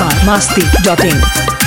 biharmasti.in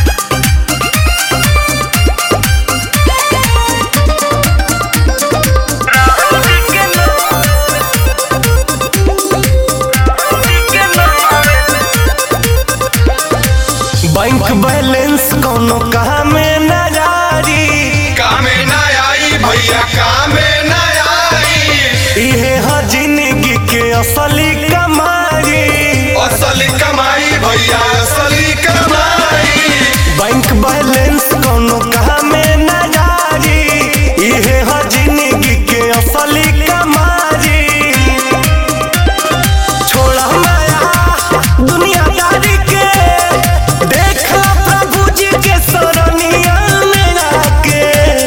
bank balance कोनो कामे न जारी, कामे न आई भैया कामे न आई। इहे ह जिंदगी के असली कमाई, असली कमाई भैया असली कमाई। बैंक बैलेंस कोनो कामे न जारी, इहे ह जिंदगी के असली कमाई। छोड़ा माया दुनियादारी के, देखा प्रभु जी के सरनिया में आके।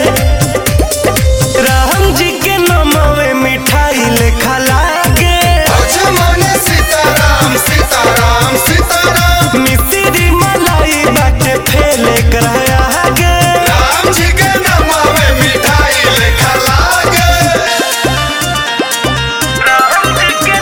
राम जी के नमवे मिठाई लेखा लागे, जमाने सीताराम सीताराम सीताराम। मिश्री मलाई बाटे फेले कराया गे। राम जी के नाम में मिठाई लेखा लागे। राम जी के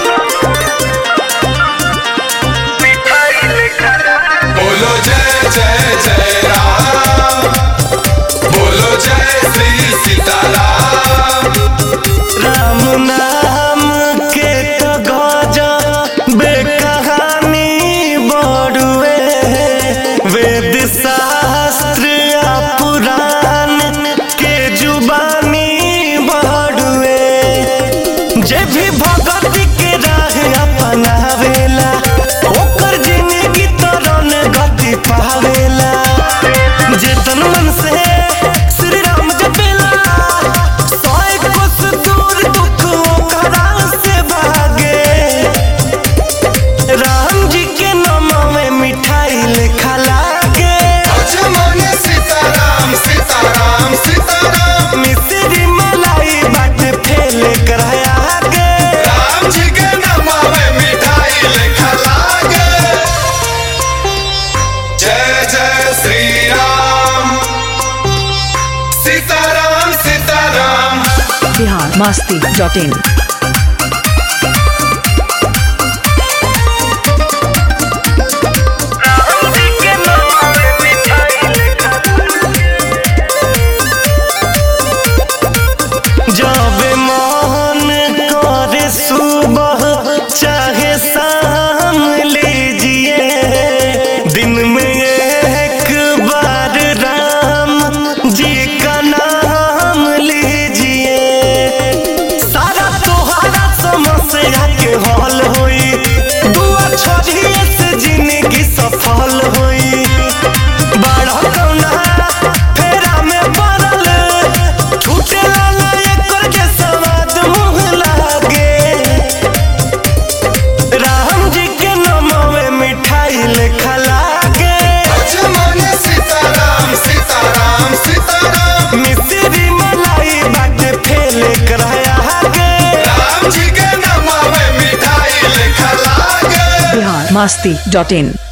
मिठाई लेखा लागे। बोलो जय जय जय राम, बोलो जय श्री सीताराम। राम नाम के तो गजबे कहानी बड़ुए, वेद शास्त्र आ पुराण के जुबानी बड़ुए। जे भी भगत के राह अपनावेला, ओकर जिंदगी तरन गति पावेला। जे तन मन से श्री राम जपेला, सोए कोस दूर दुख ओकरा से भागे। राम जी के नाम में मिठाई लेखा लागे, जमाने सीताराम सीताराम सीताराम। मिश्री मलाई बाटे फेले कराया गे। राम जी के नाम में मिठाई लेखा लागे। जय जय श्री राम सीताराम सीताराम। biharmasti.in जब मन करे सुबह चाहे शाम लीजिए, दिन में एक बार राम जी का नाम लीजिए। सारा तोहरा समस्या के हल होई, दुआ छोड़िए से जिंदगी सफल होई। बड़ा कौना फेरा में पड़ल, छूटेला ना एकर के स्वाद मुँह लागे। राम जी के नाम में मिठाई लेखा लागे, जमाने सीताराम सीताराम सीताराम। मिश्री मलाई बाटे फेले कराया गे। राम जी के नाम में मिठाई लेखा लागे। biharmasti.in